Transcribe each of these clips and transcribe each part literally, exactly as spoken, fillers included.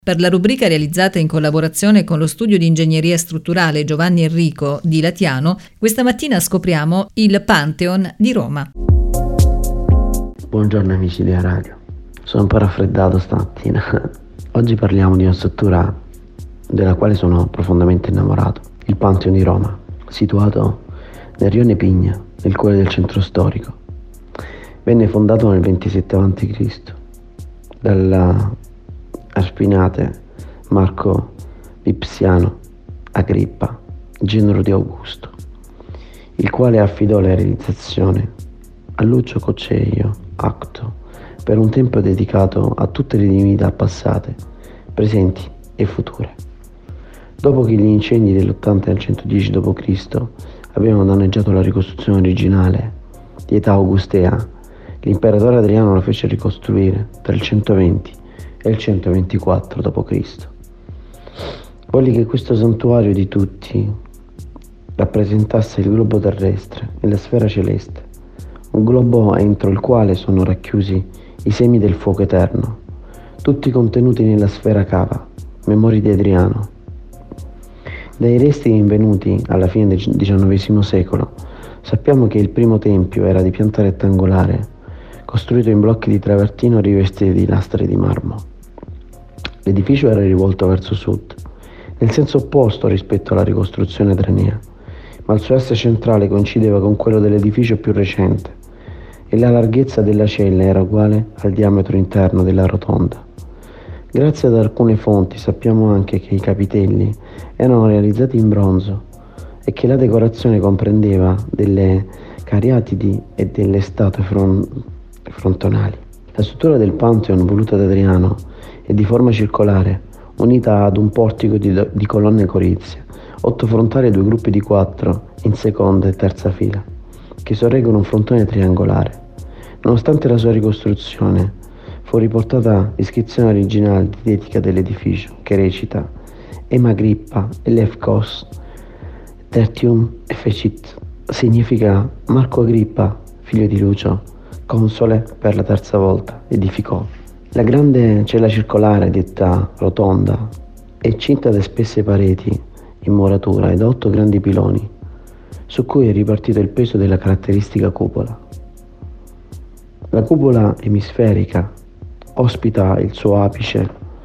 Per la rubrica realizzata in collaborazione con lo studio di ingegneria strutturale Giovanni Enrico di Latiano, questa mattina scopriamo il Pantheon di Roma. Buongiorno amici di Radio, sono un po' raffreddato stamattina. Oggi parliamo di una struttura della quale sono profondamente innamorato, il Pantheon di Roma, situato nel rione Pigna, nel cuore del centro storico. Venne fondato nel ventisette avanti Cristo dalla Arspinate Marco Vipsiano Agrippa, genero di Augusto, il quale affidò la realizzazione a Lucio Coceio Acto, per un tempo dedicato a tutte le divinità passate, presenti e future. Dopo che gli incendi dell'ottanta e del centodieci dopo Cristo avevano danneggiato la ricostruzione originale di età augustea, l'imperatore Adriano lo fece ricostruire tra il centoventi e il centoventiquattro dopo Cristo. Volle che questo santuario di tutti rappresentasse il globo terrestre e la sfera celeste, un globo entro il quale sono racchiusi i semi del fuoco eterno, tutti contenuti nella sfera cava, memoria di Adriano. Dai resti rinvenuti alla fine del diciannovesimo secolo sappiamo che il primo tempio era di pianta rettangolare, costruito in blocchi di travertino rivestiti di lastre di marmo. L'edificio era rivolto verso sud, nel senso opposto rispetto alla ricostruzione tranea, ma il suo asse centrale coincideva con quello dell'edificio più recente e la larghezza della cella era uguale al diametro interno della rotonda. Grazie ad alcune fonti sappiamo anche che i capitelli erano realizzati in bronzo e che la decorazione comprendeva delle cariatidi e delle statue fron- frontonali. La struttura del Pantheon voluta da Adriano è di forma circolare, unita ad un portico di, di colonne corizie, otto frontali e due gruppi di quattro in seconda e terza fila, che sorreggono un frontone triangolare. Nonostante la sua ricostruzione, fu riportata l'iscrizione originale di dedica dell'edificio, che recita Ema Agrippa Elefkos Tertium Effecit, significa Marco Agrippa, figlio di Lucio, console per la terza volta, edificò. La grande cella circolare, detta rotonda, è cinta da spesse pareti in muratura e da otto grandi piloni, su cui è ripartito il peso della caratteristica cupola. La cupola emisferica ospita il suo apice,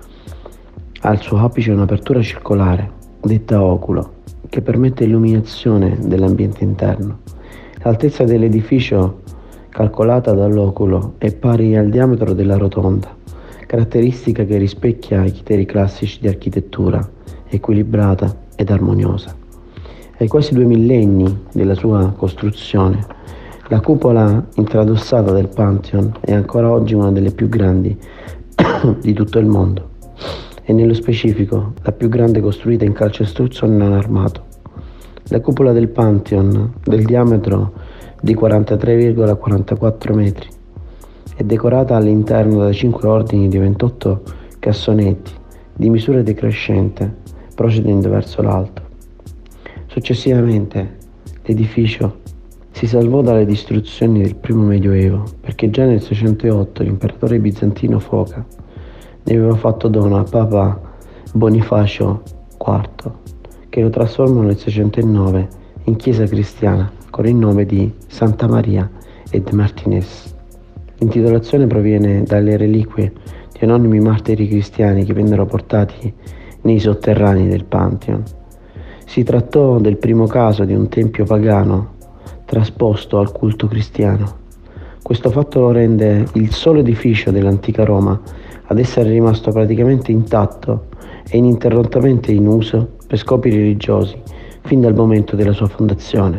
al suo apice un'apertura circolare, detta oculo, che permette illuminazione dell'ambiente interno. L'altezza dell'edificio calcolata dall'oculo è pari al diametro della rotonda, caratteristica che rispecchia i criteri classici di architettura, equilibrata ed armoniosa. Ai quasi due millenni della sua costruzione, la cupola intradossata del Pantheon è ancora oggi una delle più grandi di tutto il mondo e nello specifico la più grande costruita in calcestruzzo non armato. La cupola del Pantheon, del diametro di quarantatré virgola quarantaquattro metri, è decorata all'interno da cinque ordini di ventotto cassonetti di misura decrescente procedendo verso l'alto. Successivamente l'edificio si salvò dalle distruzioni del primo medioevo perché già nel seicentootto l'imperatore bizantino Foca ne aveva fatto dono a Papa Bonifacio quarto, che lo trasformò nel seicentonove in chiesa cristiana con il nome di Santa Maria ed Martinez. L'intitolazione proviene dalle reliquie di anonimi martiri cristiani che vennero portati nei sotterranei del Pantheon. Si trattò del primo caso di un tempio pagano trasposto al culto cristiano. Questo fatto lo rende il solo edificio dell'antica Roma ad essere rimasto praticamente intatto e ininterrottamente in uso per scopi religiosi fin dal momento della sua fondazione.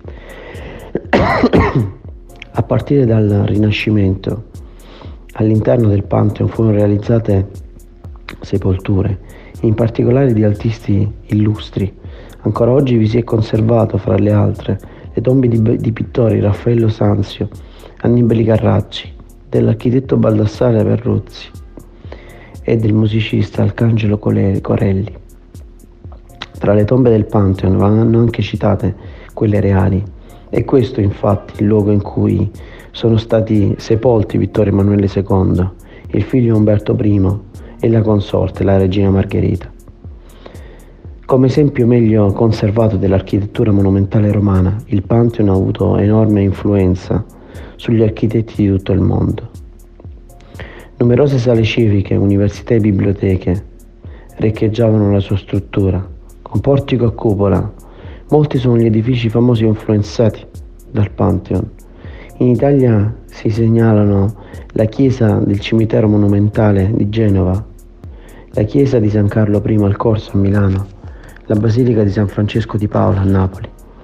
A partire dal Rinascimento, all'interno del Pantheon furono realizzate sepolture, in particolare di artisti illustri. Ancora oggi vi si è conservato, fra le altre, le tombe di, di pittori Raffaello Sanzio, Annibale Carracci, dell'architetto Baldassare Perruzzi e del musicista Arcangelo Corelli. Tra le tombe del Pantheon vanno anche citate quelle reali. È questo infatti il luogo in cui sono stati sepolti Vittorio Emanuele secondo, il figlio Umberto I e la consorte, la regina Margherita. Come esempio meglio conservato dell'architettura monumentale romana, il Pantheon ha avuto enorme influenza sugli architetti di tutto il mondo. Numerose sale civiche, università e biblioteche riccheggiavano la sua struttura, con portico a cupola. Molti sono gli edifici famosi influenzati dal Pantheon. In Italia si segnalano la chiesa del cimitero monumentale di Genova, la chiesa di San Carlo I al Corso a Milano, la basilica di San Francesco di Paola a Napoli.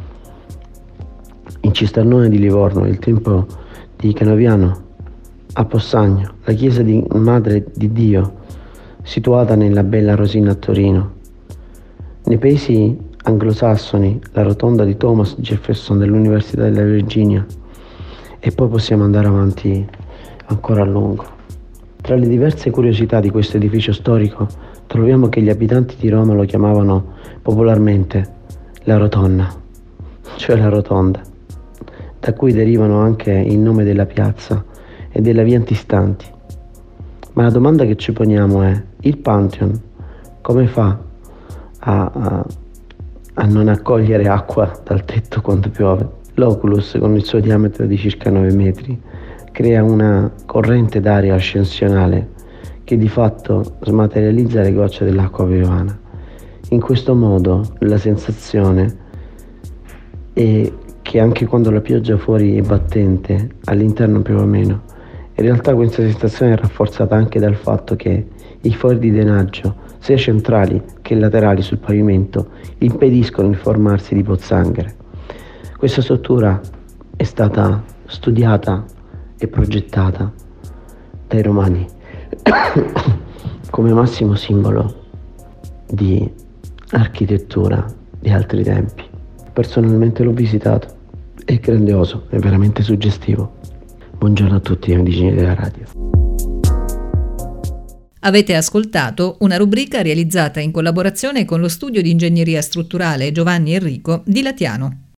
In Cisternone di Livorno, il tempio di Canoviano a Possagno, la chiesa di Madre di Dio situata nella Bella Rosina a Torino. Nei paesi anglosassoni, la rotonda di Thomas Jefferson dell'Università della Virginia, e poi possiamo andare avanti ancora a lungo. Tra le diverse curiosità di questo edificio storico troviamo che gli abitanti di Roma lo chiamavano popolarmente la Rotonda, cioè la rotonda, da cui derivano anche il nome della piazza e della via antistanti. Ma la domanda che ci poniamo è: il Pantheon come fa a, a, a non accogliere acqua dal tetto quando piove? L'Oculus, con il suo diametro di circa nove metri, crea una corrente d'aria ascensionale che di fatto smaterializza le gocce dell'acqua piovana. In questo modo la sensazione è che anche quando la pioggia fuori è battente, all'interno piove meno. In realtà questa sensazione è rafforzata anche dal fatto che i fori di drenaggio, sia centrali che laterali sul pavimento, impediscono il formarsi di pozzanghere. Questa struttura è stata studiata e progettata dai romani come massimo simbolo di architettura di altri tempi. Personalmente l'ho visitato, è grandioso, è veramente suggestivo. Buongiorno a tutti, amici della radio. Avete ascoltato una rubrica realizzata in collaborazione con lo studio di ingegneria strutturale Giovanni Enrico di Latiano.